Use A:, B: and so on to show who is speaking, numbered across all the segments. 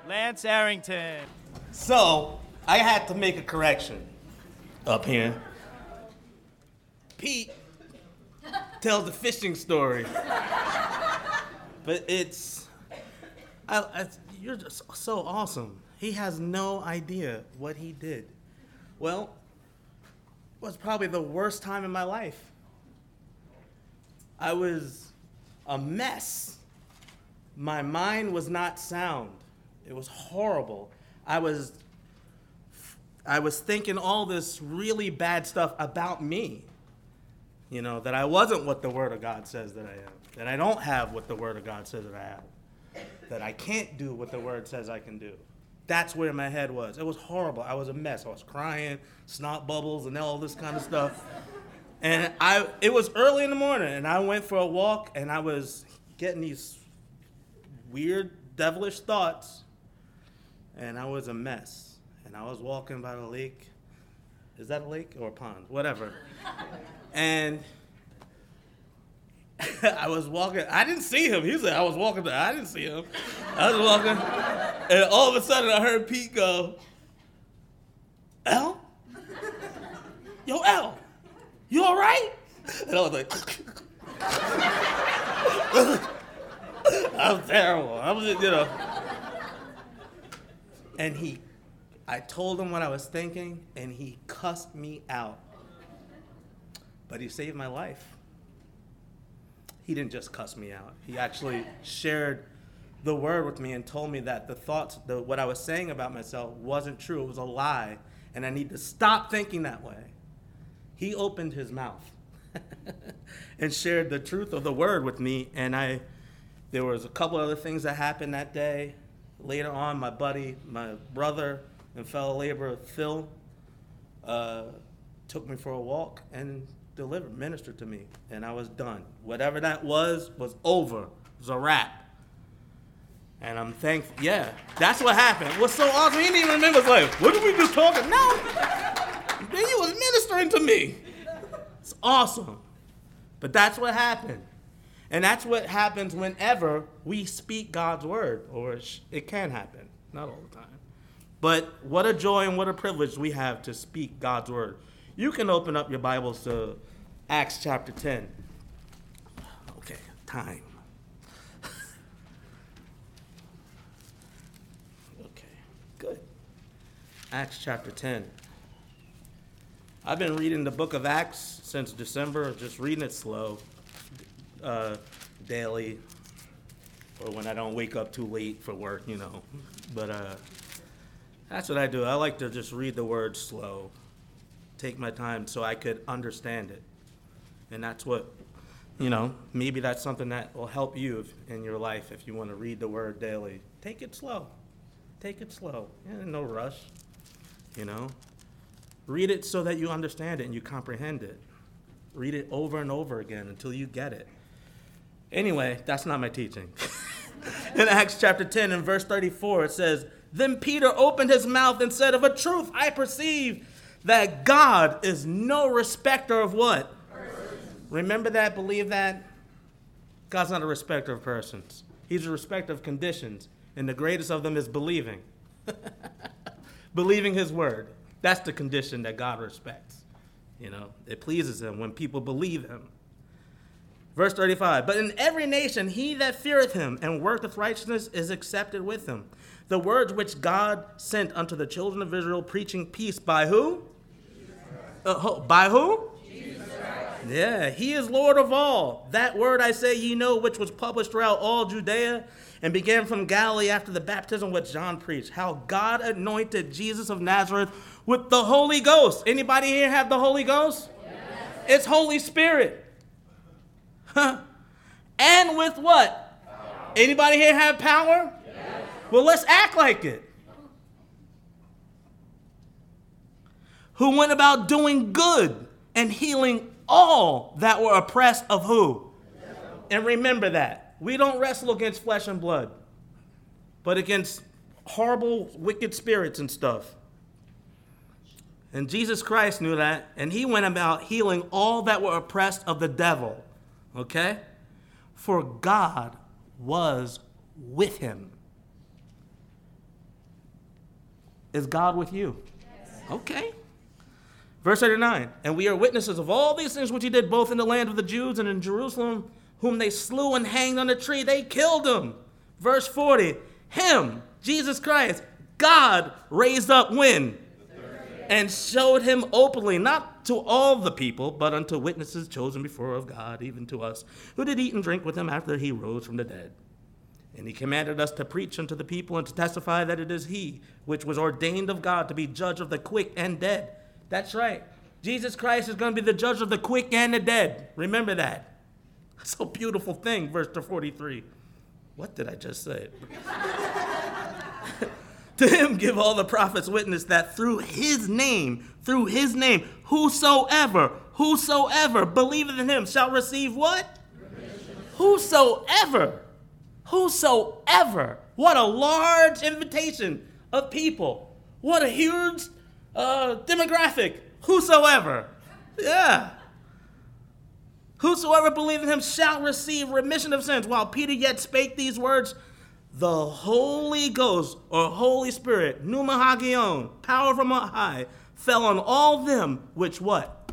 A: Lance Arrington.
B: So, I had to make a correction up here. Pete tells the fishing story. But you're just so awesome. He has no idea what he did. Well, it was probably the worst time in my life. I was a mess. My mind was not sound. It was horrible. I was thinking all this really bad stuff about me. You know, that I wasn't what the Word of God says that I am. That I don't have what the Word of God says that I have. That I can't do what the Word says I can do. That's where my head was. It was horrible. I was a mess. I was crying, snot bubbles, and all this kind of stuff. And it was early in the morning, and I went for a walk, and I was getting these weird, devilish thoughts, and I was a mess. And I was walking by the lake. Is that a lake or a pond? Whatever. And I was walking. I didn't see him. He said I was walking there. I didn't see him. I was walking. And all of a sudden I heard Pete go, "L? Yo, L, you all right?" And I was like, I'm terrible. I was just, And I told him what I was thinking, and he cussed me out. But he saved my life. He didn't just cuss me out. He actually shared the word with me and told me that the thoughts, what I was saying about myself wasn't true. It was a lie, and I need to stop thinking that way. He opened his mouth and shared the truth of the word with me, and there was a couple other things that happened that day. Later on, my brother and fellow laborer, Phil, took me for a walk and ministered to me, and I was done. Whatever that was over. It was a wrap. And I'm thankful. Yeah, that's what happened. It was so awesome. He didn't even remember. It's like, what did we just talk about? No. Then he was ministering to me. It's awesome. But that's what happened. And that's what happens whenever we speak God's word, or it can happen, not all the time. But what a joy and what a privilege we have to speak God's word. You can open up your Bibles to Acts chapter 10. Okay, time. Okay, good. Acts chapter 10. I've been reading the book of Acts since December, just reading it slow, daily, or when I don't wake up too late for work, But that's what I do. I like to just read the word slow. Take my time so I could understand it. And that's what, maybe that's something that will help you in your life if you want to read the word daily. Take it slow. Take it slow. No rush, Read it so that you understand it and you comprehend it. Read it over and over again until you get it. Anyway, that's not my teaching. In Acts chapter 10 and verse 34, it says, "Then Peter opened his mouth and said, 'Of a truth I perceive that God is no respecter of what?'" Persons. Remember that, believe that. God's not a respecter of persons. He's a respecter of conditions. And the greatest of them is believing. Believing his word. That's the condition that God respects. It pleases him when people believe him. Verse 35, "But in every nation he that feareth him and worketh righteousness is accepted with him. The words which God sent unto the children of Israel, preaching peace by who? By who? Yeah, he is Lord of all. That word I say ye know, which was published throughout all Judea, and began from Galilee after the baptism which John preached, how God anointed Jesus of Nazareth with the Holy Ghost." Anybody here have the Holy Ghost? Yes. It's Holy Spirit. And with what? Power. Anybody here have power? Yes. Well, let's act like it. Who went about doing good and healing all that were oppressed of who? Yes. And remember that. We don't wrestle against flesh and blood, but against horrible, wicked spirits and stuff. And Jesus Christ knew that, and he went about healing all that were oppressed of the devil. Okay? For God was with him. Is God with you? Yes. Okay. Verse 39, and we are witnesses of all these things which he did, both in the land of the Jews and in Jerusalem, whom they slew and hanged on a tree. They killed him. Verse 40, him, Jesus Christ, God raised up when? And showed him openly, not to all the people, but unto witnesses chosen before of God, even to us, who did eat and drink with him after he rose from the dead. And he commanded us to preach unto the people and to testify that it is he which was ordained of God to be judge of the quick and dead. That's right. Jesus Christ is going to be the judge of the quick and the dead. Remember that. It's a beautiful thing, verse 43. What did I just say? To him give all the prophets witness that through his name, whosoever believeth in him shall receive what? Remission. Whosoever. What a large invitation of people. What a huge demographic. Whosoever. Yeah. Whosoever believeth in him shall receive remission of sins. While Peter yet spake these words, the Holy Ghost, or Holy Spirit, pneuma hagion, power from on high, fell on all them which what?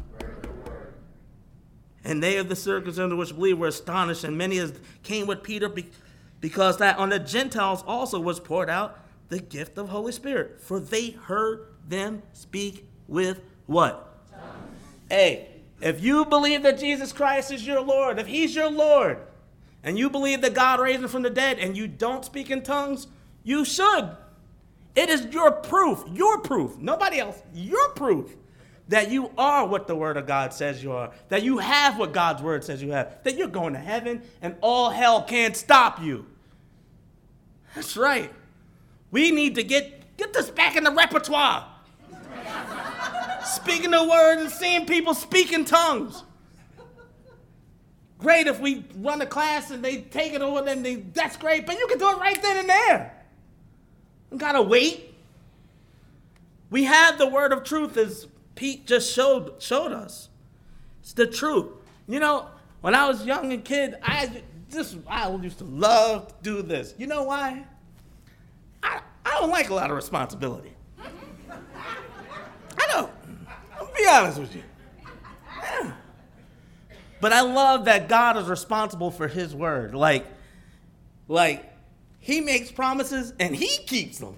B: And they of the circumcision which believed were astonished, and many as came with Peter, because that on the Gentiles also was poured out the gift of Holy Spirit. For they heard them speak with what? Tongues. Hey, if you believe that Jesus Christ is your Lord, if he's your Lord, and you believe that God raised him from the dead, and you don't speak in tongues, you should. It is your proof, nobody else, your proof that you are what the word of God says you are, that you have what God's word says you have, that you're going to heaven and all hell can't stop you. That's right. We need to get this back in the repertoire. Speaking the word and seeing people speak in tongues. Great if we run a class and they take it over, then that's great, but you can do it right then and there. You gotta wait. We have the word of truth, as Pete just showed us. It's the truth. You know, when I was young and kid, I used to love to do this. You know why? I don't like a lot of responsibility. I don't. I'll be honest with you. Yeah. But I love that God is responsible for his word. Like he makes promises and he keeps them.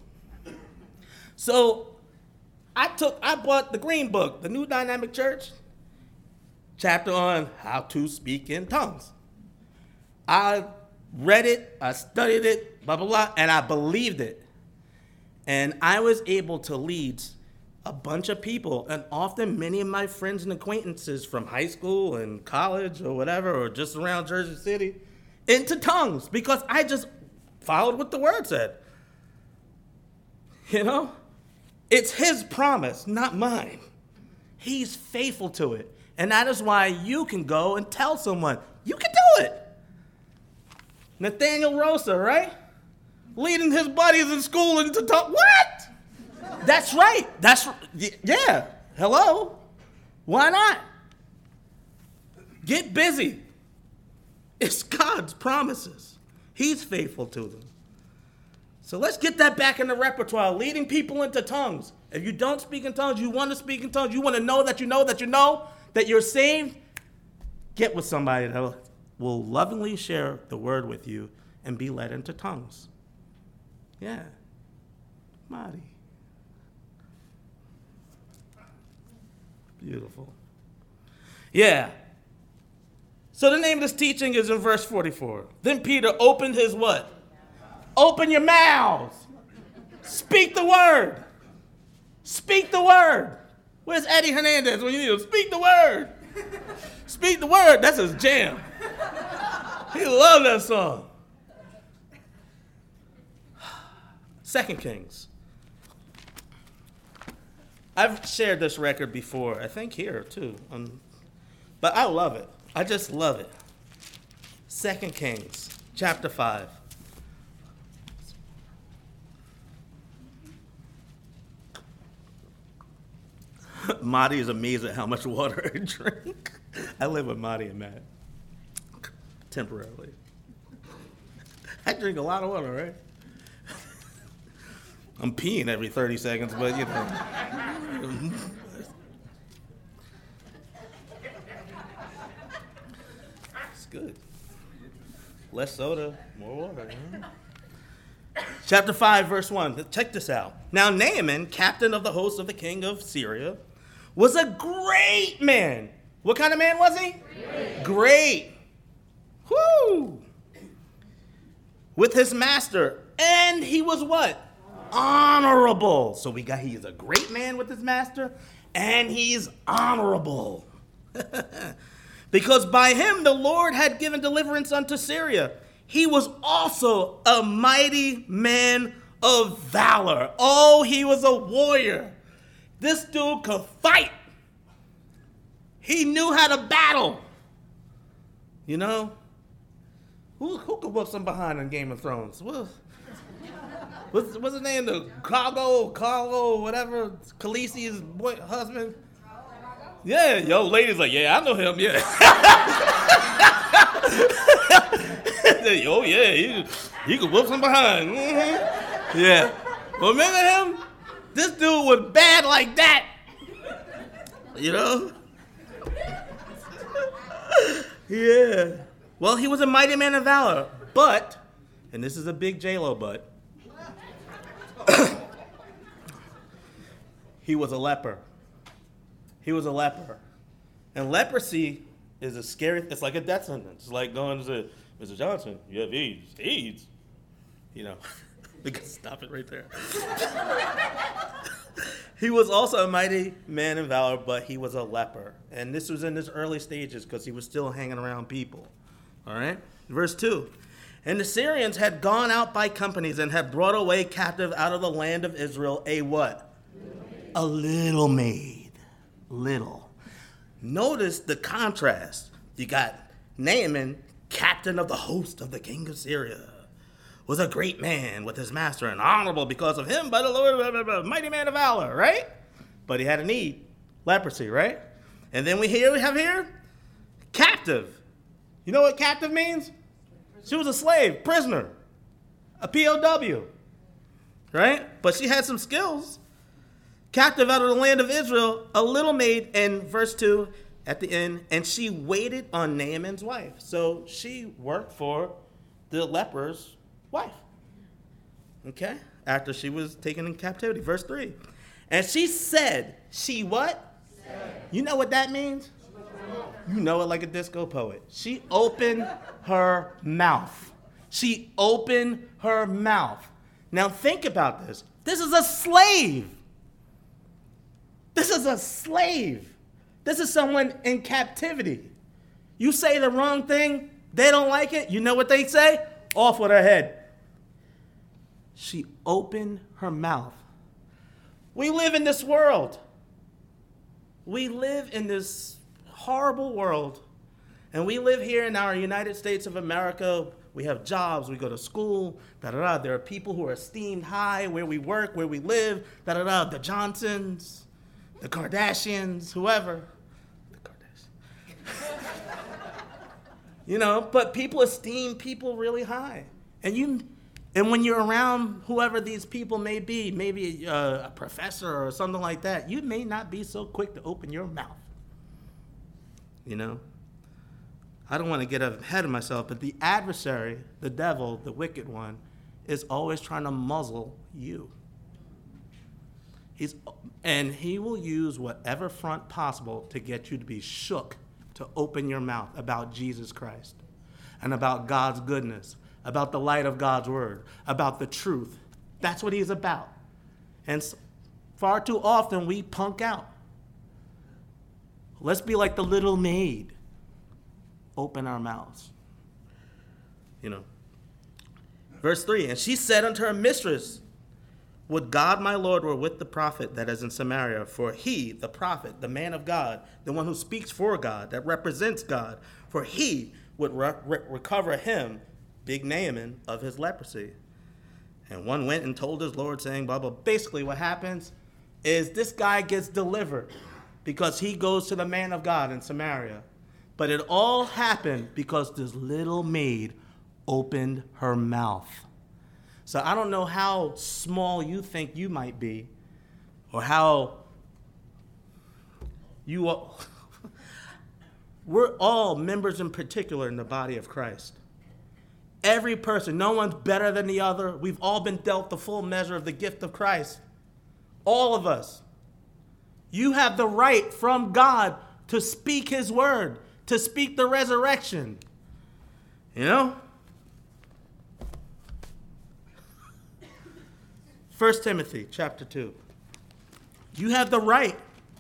B: So I bought the Green Book, the New Dynamic Church, chapter on how to speak in tongues. I read it, I studied it, blah, blah, blah, and I believed it. And I was able to lead a bunch of people, and often many of my friends and acquaintances from high school and college or whatever, or just around Jersey City, into tongues, because I just followed what the word said. You know? It's his promise, not mine. He's faithful to it. And that is why you can go and tell someone, you can do it. Nathaniel Rosa, right? Leading his buddies in school into tongues. What? That's right. Yeah. Hello. Why not? Get busy. It's God's promises. He's faithful to them. So let's get that back in the repertoire, leading people into tongues. If you don't speak in tongues, you want to speak in tongues, you want to know that you know that you know that you're saved, get with somebody that will lovingly share the word with you and be led into tongues. Yeah. Marty. Beautiful. Yeah. So the name of this teaching is in verse 44. Then Peter opened his what? Open your mouths. Speak the word. Speak the word. Where's Eddie Hernandez when you need him? Speak the word. Speak the word. That's his jam. He loved that song. 2 Kings. I've shared this record before, I think here too. But I love it. I just love it. 2 Kings, chapter 5. Marty is amazed at how much water I drink. I live with Marty and Matt. Temporarily. I drink a lot of water, right? I'm peeing every 30 seconds, but you know. It's good. Less soda, more water. Chapter 5, verse 1. Check this out. Now Naaman, captain of the host of the king of Syria, was a great man. What kind of man was he? Great. Whoo! With his master. And he was what? Honorable. So he is a great man with his master, and he's honorable. Because by him the Lord had given deliverance unto Syria. He was also a mighty man of valor. Oh, he was a warrior. This dude could fight. He knew how to battle. You know? Who could whoop some behind in Game of Thrones? What's his name? The Cargo, whatever, Khaleesi's husband? Yeah, yo, ladies like, yeah, I know him, yeah. Oh, yeah, he could whoop some behind. Mm-hmm. Yeah. Remember him? This dude was bad like that. You know? Yeah. Well, he was a mighty man of valor, but, and this is a big J-Lo but, he was a leper. He was a leper. And leprosy is a scary, it's like a death sentence. It's like going to Mr. Johnson, you have AIDS. AIDS. You know, we can stop it right there. He was also a mighty man in valor, but he was a leper. And this was in his early stages because he was still hanging around people. All right? Verse 2. And the Syrians had gone out by companies and had brought away captive out of the land of Israel a what? A little maid. Little. Notice the contrast. You got Naaman, captain of the host of the king of Syria, was a great man with his master and honorable because of him by the Lord, mighty man of valor, right? But he had a need, leprosy, right? And then we have here, captive. You know what captive means? She was a slave, prisoner, a POW, right? But she had some skills. Captive out of the land of Israel, a little maid, and verse 2 at the end, and she waited on Naaman's wife. So she worked for the leper's wife, okay, after she was taken in captivity. Verse 3, and she said, she what? Said. You know what that means? You know it like a disco poet. She opened her mouth. She opened her mouth. Now think about this. This is a slave. This is a slave. This is someone in captivity. You say the wrong thing, they don't like it. You know what they say? Off with her head. She opened her mouth. We live in this world. We live in this horrible world. And we live here in our United States of America. We have jobs, we go to school, da-da-da. There are people who are esteemed high where we work, where we live, da-da-da. The Johnsons, the Kardashians, whoever. The Kardashians. You know, but people esteem people really high. And when you're around whoever these people may be, maybe a professor or something like that, you may not be so quick to open your mouth. You know? I don't want to get ahead of myself, but the adversary, the devil, the wicked one, is always trying to muzzle you. And he will use whatever front possible to get you to be shook to open your mouth about Jesus Christ and about God's goodness, about the light of God's word, about the truth. That's what he's about. And far too often we punk out. Let's be like the little maid. Open our mouths. You know. Verse 3, and she said unto her mistress, would God my Lord were with the prophet that is in Samaria, for he, the prophet, the man of God, the one who speaks for God, that represents God, for he would recover him, big Naaman, of his leprosy. And one went and told his Lord, saying, blah, blah. Basically what happens is this guy gets delivered because he goes to the man of God in Samaria. But it all happened because this little maid opened her mouth. So I don't know how small you think you might be, or how you are. We're all members in particular in the body of Christ. Every person, no one's better than the other. We've all been dealt the full measure of the gift of Christ. All of us. You have the right from God to speak his word, to speak the resurrection. You know? 1 Timothy chapter 2. You have the right.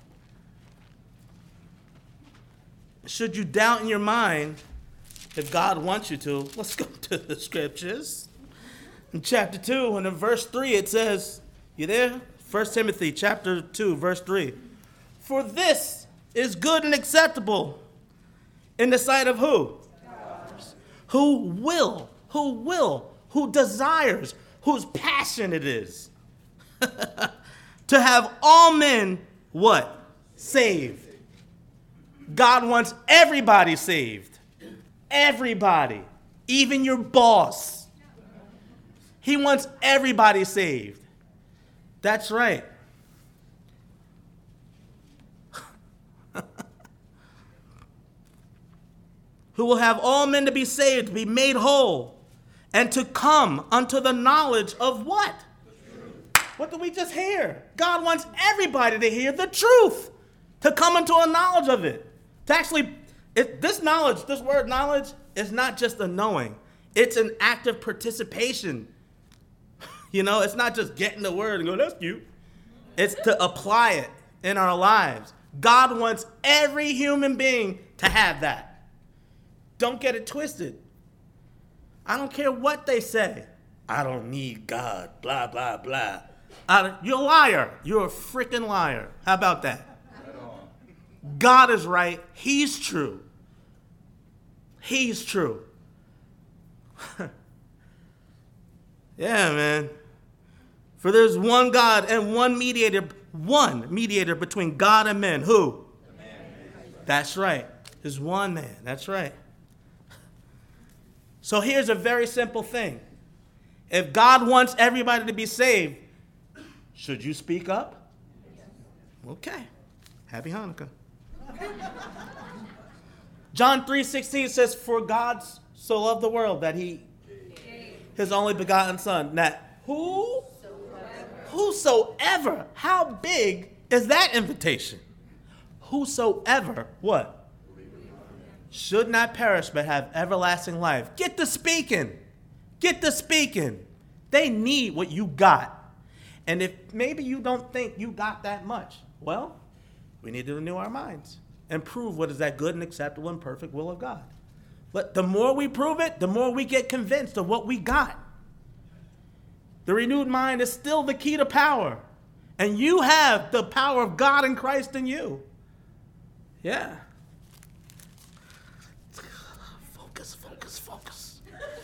B: Should you doubt in your mind, if God wants you to, let's go to the scriptures. In chapter 2 and in verse 3 it says, you there? 1 Timothy chapter 2 verse 3. For this is good and acceptable in the sight of who? God. Who desires, whose passion it is to have all men, what? Saved. God wants everybody saved. Everybody. Even your boss. He wants everybody saved. That's right. Who will have all men to be saved, to be made whole, and to come unto the knowledge of what? What did we just hear? God wants everybody to hear the truth, to come into a knowledge of it. To actually, this knowledge, this word knowledge, is not just a knowing. It's an active participation. You know, it's not just getting the word and go, that's cute. It's to apply it in our lives. God wants every human being to have that. Don't get it twisted. I don't care what they say. I don't need God, blah, blah, blah. You're a liar. You're a freaking liar. How about that? God is right. He's true. He's true. Yeah, man. For there's one God and one mediator between God and men. Who? That's right. There's one man. That's right. So here's a very simple thing. If God wants everybody to be saved, should you speak up? Okay. Happy Hanukkah. John 3:16 says, for God so loved the world that he, his only begotten son. Now, whosoever. How big is that invitation? Whosoever, what? Should not perish but have everlasting life. Get to speaking. Get to speaking. They need what you got. And if maybe you don't think you got that much, well, we need to renew our minds and prove what is that good and acceptable and perfect will of God. But the more we prove it, the more we get convinced of what we got. The renewed mind is still the key to power. And you have the power of God in Christ in you. Yeah. Focus.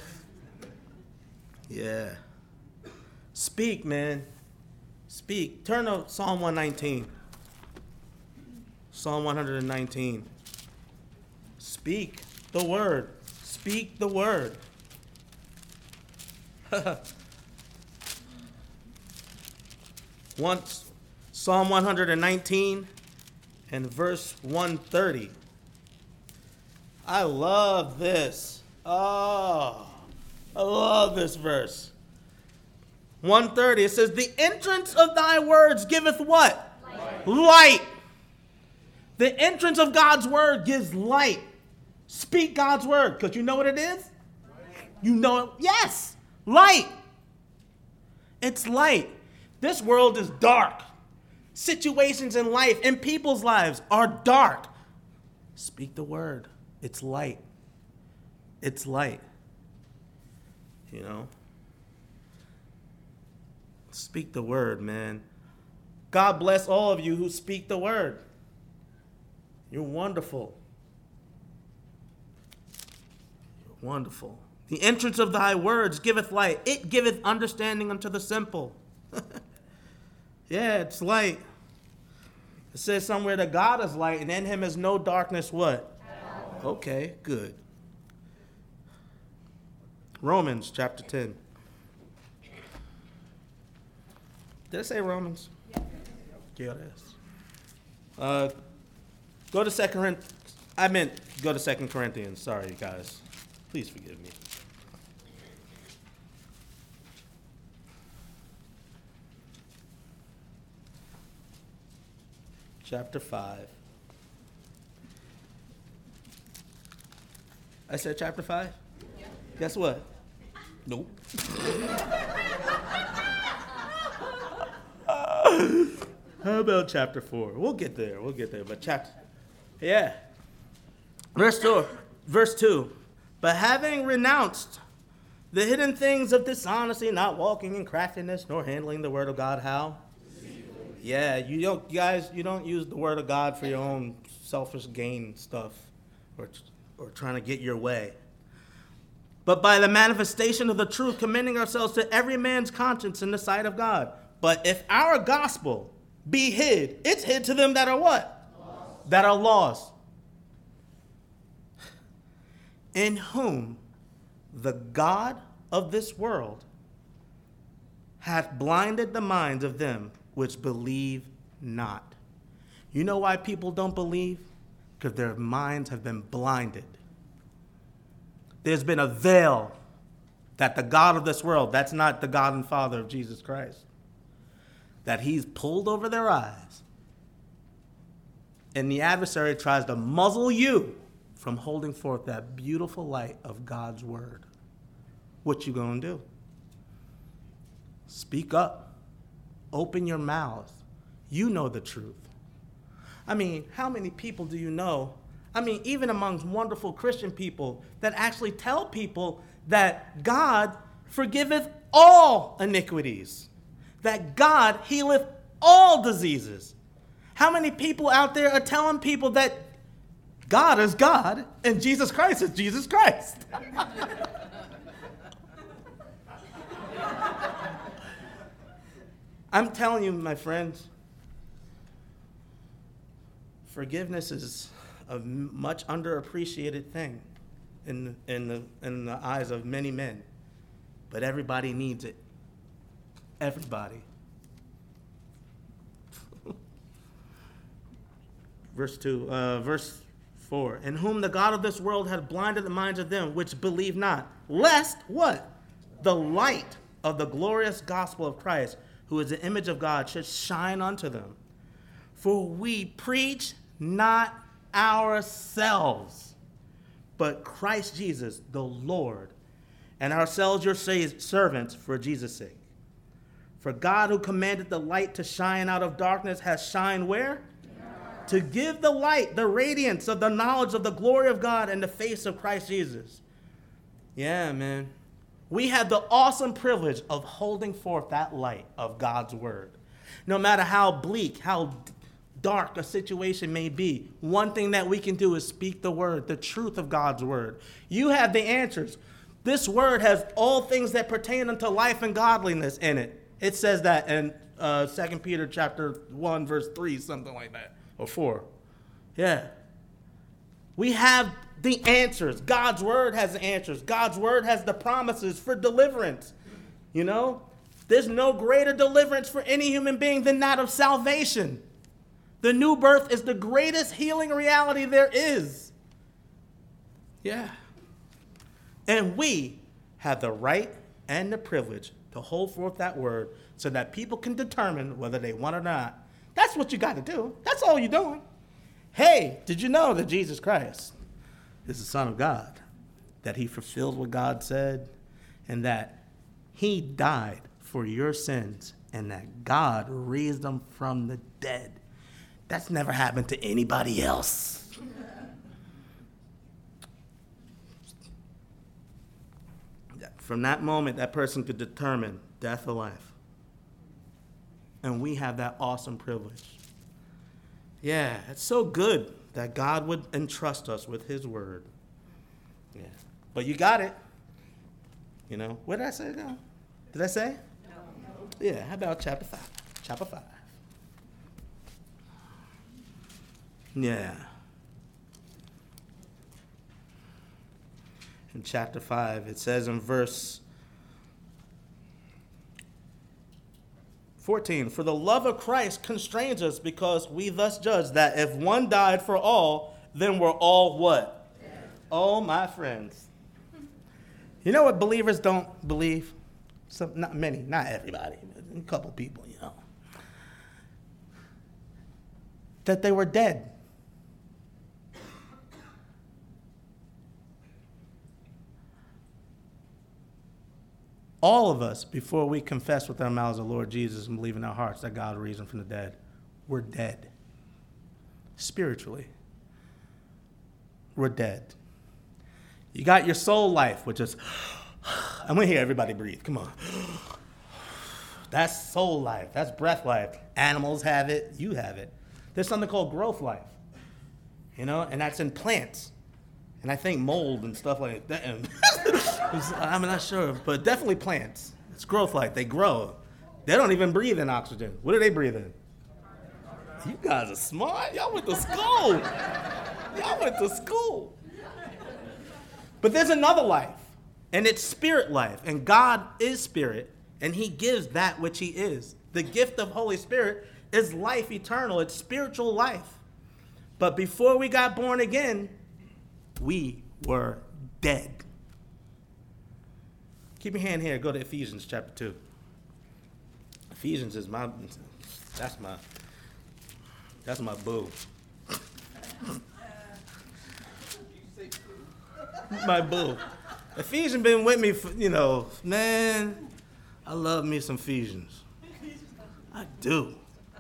B: Yeah. Speak, man. Speak. Turn to Psalm 119. Psalm 119. Speak the word. Speak the word. Psalm 119 and verse 130. I love this. Oh, I love this verse. 130, it says, the entrance of thy words giveth what? Light. The entrance of God's word gives light. Speak God's word, because you know what it is? You know it? Yes, light. It's light. This world is dark. Situations in life, in people's lives, are dark. Speak the word. It's light. It's light. You know? Speak the word, man. God bless all of you who speak the word. You're wonderful. You're wonderful. The entrance of thy words giveth light. It giveth understanding unto the simple. Yeah, it's light. It says somewhere that God is light, and in him is no darkness what? Okay, good. Romans chapter 10. Did I say Romans? Yeah, it is. Go to go to 2 Corinthians. Sorry, you guys. Please forgive me. Chapter 5. I said chapter 5? Yeah. Guess what? Nope. How about chapter 4? We'll get there. But yeah. Verse 2. But having renounced the hidden things of dishonesty, not walking in craftiness, nor handling the word of God, how? Yeah, you don't use the word of God for your own selfish gain stuff or trying to get your way. But by the manifestation of the truth, commending ourselves to every man's conscience in the sight of God. But if our gospel be hid, it's hid to them that are what? Lost. That are lost. In whom the God of this world hath blinded the minds of them which believe not. You know why people don't believe? Because their minds have been blinded. There's been a veil that the God of this world, that's not the God and Father of Jesus Christ, that he's pulled over their eyes. And the adversary tries to muzzle you from holding forth that beautiful light of God's word. What you gonna do? Speak up. Open your mouth. You know the truth. I mean, how many people do you know? I mean, even amongst wonderful Christian people that actually tell people that God forgiveth all iniquities, that God healeth all diseases. How many people out there are telling people that God is God and Jesus Christ is Jesus Christ? I'm telling you, my friends, forgiveness is a much underappreciated thing in the eyes of many men. But everybody needs it. Everybody. Verse 4. In whom the God of this world hath blinded the minds of them which believe not, lest what? The light of the glorious gospel of Christ, who is the image of God, should shine unto them. For we preach not ourselves, but Christ Jesus the Lord, and ourselves your servants for Jesus' sake. For God, who commanded the light to shine out of darkness, has shined where? To give the light, the radiance of the knowledge of the glory of God in the face of Christ Jesus. Yeah, man. We have the awesome privilege of holding forth that light of God's word. No matter how bleak, how dark a situation may be, one thing that we can do is speak the word, the truth of God's word. You have the answers. This word has all things that pertain unto life and godliness in it. It says that in 2 Peter chapter 1, verse 3, something like that, or 4. Yeah. We have the answers. God's word has the answers. God's word has the promises for deliverance. You know, there's no greater deliverance for any human being than that of salvation. The new birth is the greatest healing reality there is. Yeah. And we have the right and the privilege to hold forth that word so that people can determine whether they want it or not. That's what you got to do. That's all you're doing. Hey, did you know that Jesus Christ is the Son of God, that he fulfills what God said, and that he died for your sins, and that God raised him from the dead? That's never happened to anybody else. From that moment, that person could determine death or life. And we have that awesome privilege. Yeah, it's so good that God would entrust us with his word. Yeah. But you got it. You know, what did I say now? Did I say? No. Yeah, how about chapter 5? Chapter 5. Yeah. In chapter 5, it says in verse 14, for the love of Christ constrains us because we thus judge that if one died for all, then we're all what? Oh, my friends. You know what believers don't believe? Not many, not everybody, a couple people, you know. That they were dead. All of us, before we confess with our mouths the Lord Jesus and believe in our hearts that God raised him from the dead, we're dead. Spiritually, we're dead. You got your soul life, which is, I'm going to hear everybody breathe. Come on. That's soul life. That's breath life. Animals have it. You have it. There's something called growth life, you know, and that's in plants. And I think mold and stuff like that. I'm not sure, but definitely plants. It's growth life. They grow. They don't even breathe in oxygen. What do they breathe in? You guys are smart. Y'all went to school. Y'all went to school. But there's another life, and it's spirit life. And God is spirit, and he gives that which he is. The gift of Holy Spirit is life eternal. It's spiritual life. But before we got born again, we were dead. Keep your hand here. Go to Ephesians chapter 2. Ephesians is that's my boo. My boo. Ephesians been with me for, man, I love me some Ephesians. I do.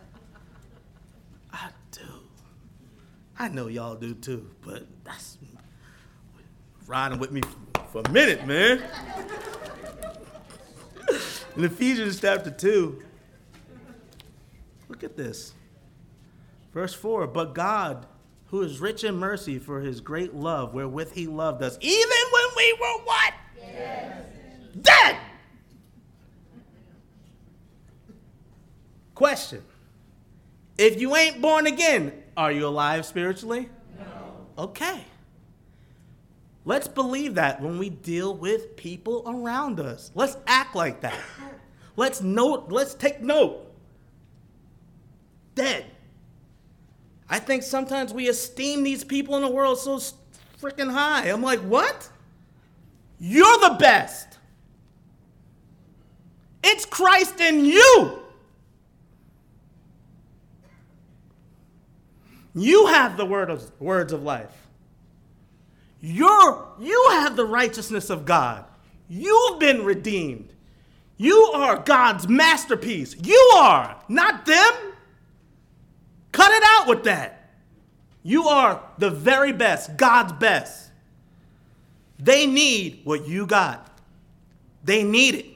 B: I know y'all do too, but that's riding with me for a minute, man. In Ephesians chapter 2, look at this. Verse 4, but God, who is rich in mercy for his great love, wherewith he loved us, even when we were what? Yes. Dead! Question. If you ain't born again, are you alive spiritually? No. Okay. Let's believe that when we deal with people around us. Let's act like that. Let's take note. Dead. I think sometimes we esteem these people in the world so freaking high. I'm like, what? You're the best. It's Christ in you. You have the words of life. You have the righteousness of God. You've been redeemed. You are God's masterpiece. You are, not them. Cut it out with that. You are the very best, God's best. They need what you got. They need it.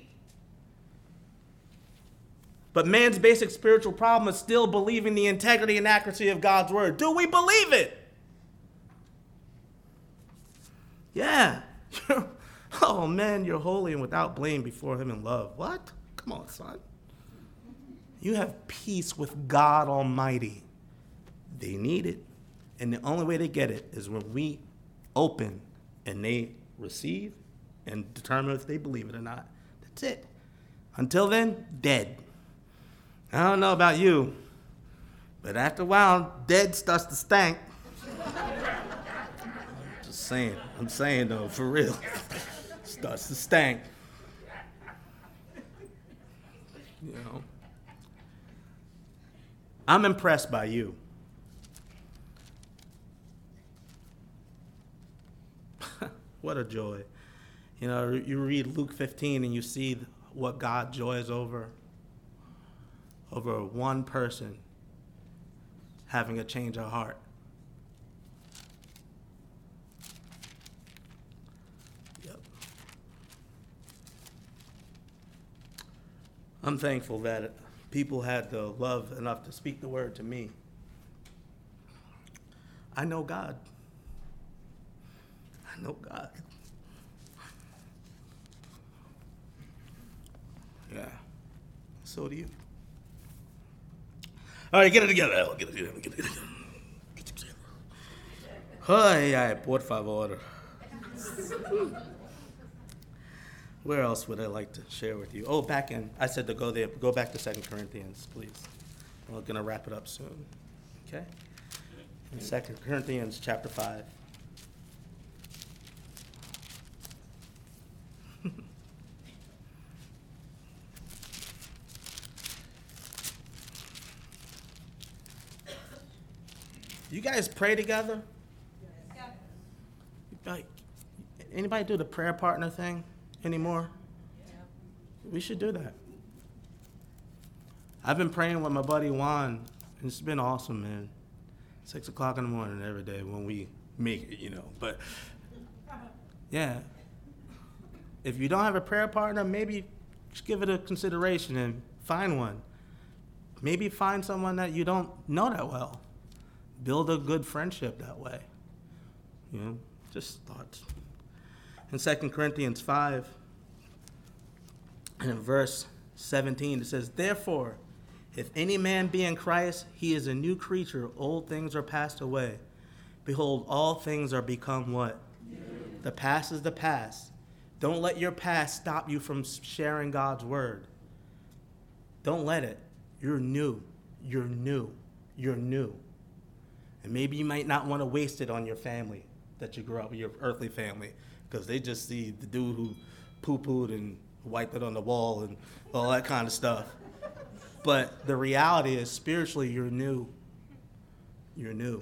B: But man's basic spiritual problem is still believing the integrity and accuracy of God's word. Do we believe it? Yeah. Oh, man, you're holy and without blame before him in love. What? Come on, son. You have peace with God Almighty. They need it. And the only way they get it is when we open and they receive and determine if they believe it or not. That's it. Until then, dead. I don't know about you, but after a while, dead starts to stank. Just saying. I'm saying, though, for real. Starts to stank. You know. I'm impressed by you. What a joy. You know, you read Luke 15 and you see what God joys over one person having a change of heart. Yep. I'm thankful that people had the love enough to speak the word to me. I know God. I know God. Yeah. So do you. All right, get it together. Get it together. Ay, por favor. Where else would I like to share with you? Oh, I said to go there. Go back to 2 Corinthians, please. We're going to wrap it up soon. Okay? In 2 Corinthians chapter 5. You guys pray together? Like, anybody do the prayer partner thing anymore? Yeah. We should do that. I've been praying with my buddy Juan, and it's been awesome, man. 6 o'clock in the morning every day when we make it, But, yeah. If you don't have a prayer partner, maybe just give it a consideration and find one. Maybe find someone that you don't know that well. Build a good friendship that way. Just thoughts. In 2 Corinthians 5, and in verse 17, it says, "Therefore, if any man be in Christ, he is a new creature. Old things are passed away. Behold, all things are become" what? New. The past is the past. Don't let your past stop you from sharing God's word. Don't let it. You're new. You're new. You're new. And maybe you might not want to waste it on your family that you grew up with, your earthly family, because they just see the dude who poo-pooed and wiped it on the wall and all that kind of stuff. But the reality is, spiritually, you're new. You're new.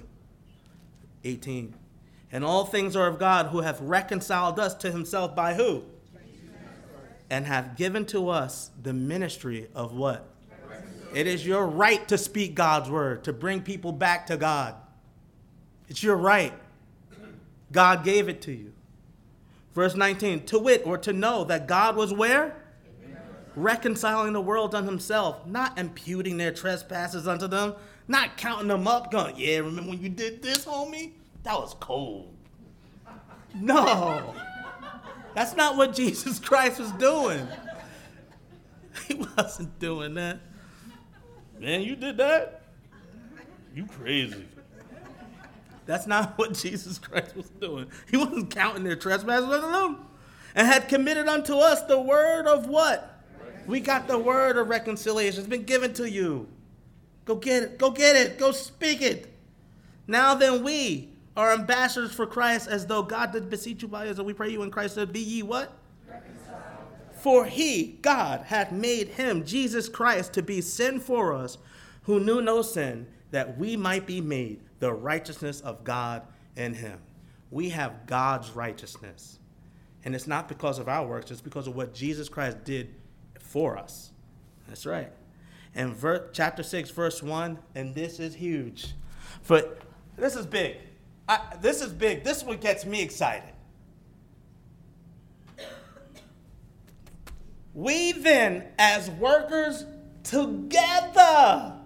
B: 18. "And all things are of God, who hath reconciled us to himself" by who? "And hath given to us the ministry of" what? It is your right to speak God's word, to bring people back to God. It's your right. God gave it to you. Verse 19, "To wit," or to know, "that God was" where? Reconciling the world unto himself, not imputing their trespasses unto them, not counting them up, going, "Yeah, remember when you did this, homie? That was cold." No. That's not what Jesus Christ was doing. He wasn't doing that. "Man, you did that? You crazy." That's not what Jesus Christ was doing. He wasn't counting their trespasses unto them. "And had committed unto us the word" of what? We got the word of reconciliation. It's been given to you. Go get it. Go get it. Go speak it. "Now then, we are ambassadors for Christ, as though God did beseech you by us, and we pray you in Christ that be ye" what? "Reconciled. For he," God, "hath made him," Jesus Christ, "to be sin for us, who knew no sin, that we might be made the righteousness of God in him." We have God's righteousness. And it's not because of our works, it's because of what Jesus Christ did for us. That's right. And chapter 6, verse 1, and this is huge. This is big. This is big. This is what gets me excited. "We then, as workers together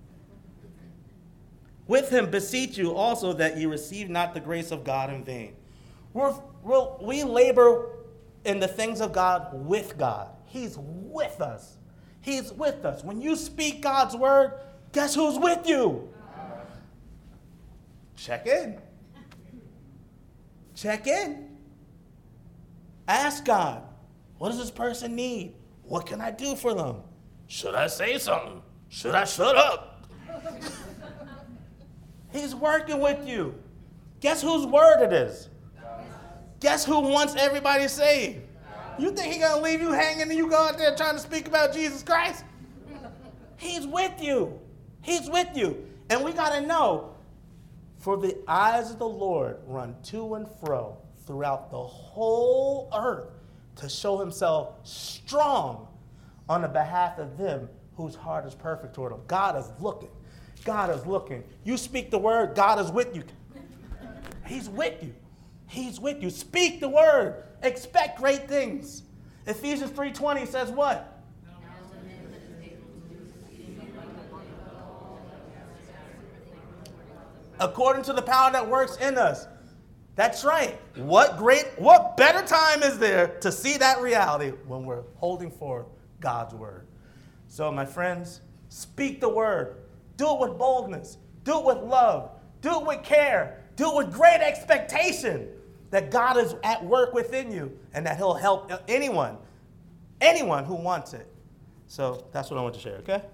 B: with him, beseech you also that ye receive not the grace of God in vain." We labor in the things of God with God. He's with us. He's with us. When you speak God's word, guess who's with you? Check in. Check in. Ask God, what does this person need? What can I do for them? Should I say something? Should I shut up? He's working with you. Guess whose word it is? Guess who wants everybody saved? You think he's going to leave you hanging and you go out there trying to speak about Jesus Christ? He's with you. He's with you. And we got to know, for the eyes of the Lord run to and fro throughout the whole earth to show himself strong on the behalf of them whose heart is perfect toward him. God is looking. God is looking. You speak the word, God is with you. He's with you. He's with you. Speak the word. Expect great things. Ephesians 3:20 says what? According to the power that works in us. That's right. What better time is there to see that reality when we're holding forth God's word? So, my friends, speak the word. Do it with boldness. Do it with love. Do it with care. Do it with great expectation that God is at work within you and that he'll help anyone anyone who wants it. So that's what I want to share, okay?